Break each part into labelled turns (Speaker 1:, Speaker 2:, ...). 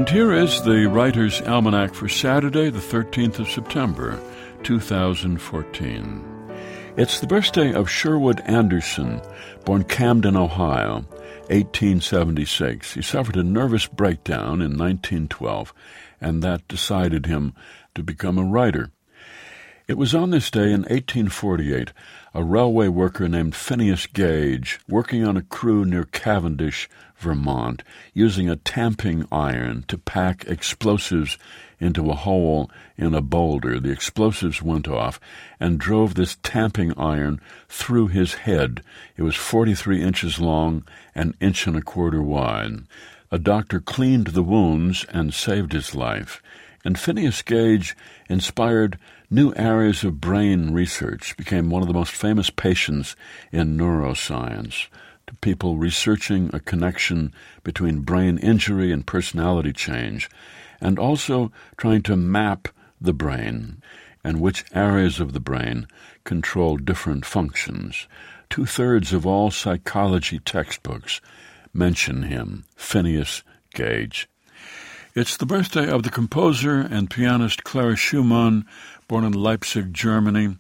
Speaker 1: And here is the Writer's Almanac for Saturday, the 13th of September, 2014. It's the birthday of Sherwood Anderson, born Camden, Ohio, 1876. He suffered a nervous breakdown in 1912, and that decided him to become a writer. It was on this day in 1848, a railway worker named Phineas Gage, working on a crew near Cavendish, Vermont, using a tamping iron to pack explosives into a hole in a boulder. The explosives went off and drove this tamping iron through his head. It was 43 inches long, an inch and a quarter wide. A doctor cleaned the wounds and saved his life. And Phineas Gage inspired new areas of brain research, became one of the most famous patients in neuroscience, to people researching a connection between brain injury and personality change, and also trying to map the brain and which areas of the brain control different functions. 2/3 of all psychology textbooks mention him, Phineas Gage. It's the birthday of the composer and pianist Clara Schumann, born in Leipzig, Germany,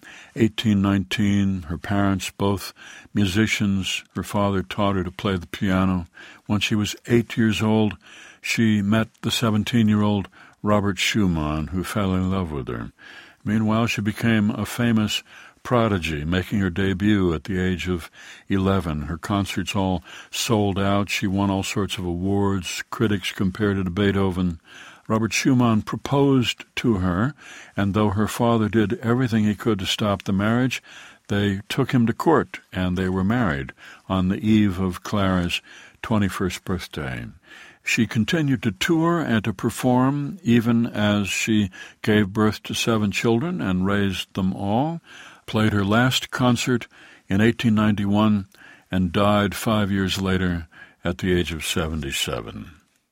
Speaker 1: 1819. Her parents, both musicians. Her father taught her to play the piano. When she was 8 years old, she met the 17-year-old Robert Schumann, who fell in love with her. Meanwhile, she became a famous prodigy, making her debut at the age of 11. Her concerts all sold out. She won all sorts of awards. Critics compared her to Beethoven. Robert Schumann proposed to her, and though her father did everything he could to stop the marriage, they took him to court, and they were married on the eve of Clara's 21st birthday. She continued to tour and to perform even as she gave birth to 7 children and raised them all, played her last concert in 1891, and died 5 years later at the age of 77.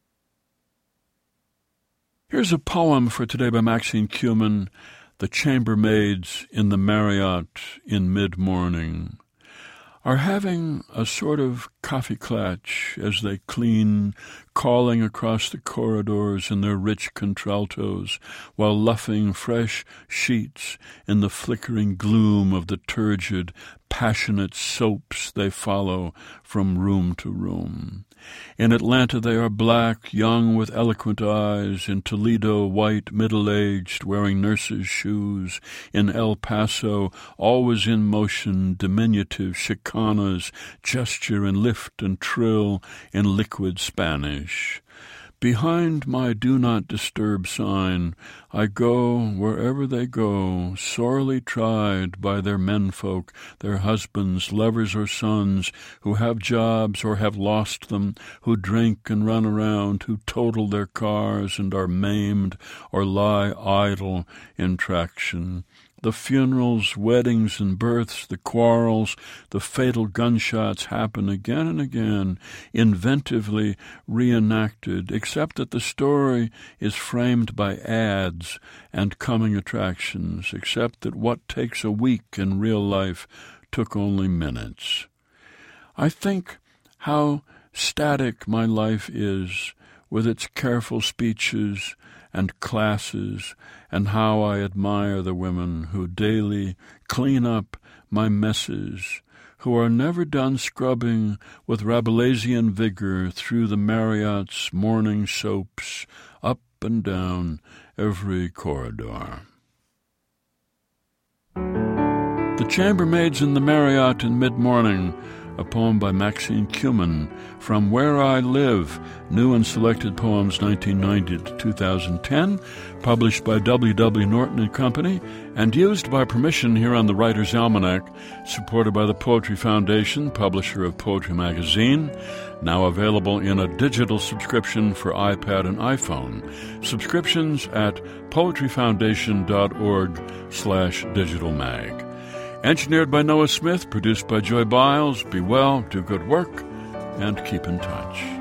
Speaker 1: Here's a poem for today by Maxine Kumin, The Chambermaids in the Marriott in Mid-Morning are having a sort of coffee clatch as they clean, calling across the corridors in their rich contraltos, while luffing fresh sheets in the flickering gloom of the turgid, passionate soaps they follow from room to room. In Atlanta they are black, young with eloquent eyes. In Toledo, white, middle-aged, wearing nurses' shoes. In El Paso, always in motion, diminutive chicanas, gesture and lift and trill in liquid Spanish. Behind my do not disturb sign, I go wherever they go, sorely tried by their menfolk, their husbands, lovers or sons, who have jobs or have lost them, who drink and run around, who total their cars and are maimed or lie idle in traction. The funerals, weddings, and births, the quarrels, the fatal gunshots happen again and again, inventively reenacted, except that the story is framed by ads and coming attractions, except that what takes a week in real life took only minutes. I think how static my life is, with its careful speeches and classes, and how I admire the women who daily clean up my messes, who are never done scrubbing with Rabelaisian vigor through the Marriott's morning soaps, up and down every corridor. The Chambermaids in the Marriott in Mid-Morning, a poem by Maxine Kumin, from Where I Live, New and Selected Poems 1990 to 2010, published by W.W. Norton and Company, and used by permission here on the Writer's Almanac, supported by the Poetry Foundation, publisher of Poetry Magazine, now available in a digital subscription for iPad and iPhone. Subscriptions at poetryfoundation.org/digitalmag. Engineered by Noah Smith, produced by Joy Biles. Be well, do good work, and keep in touch.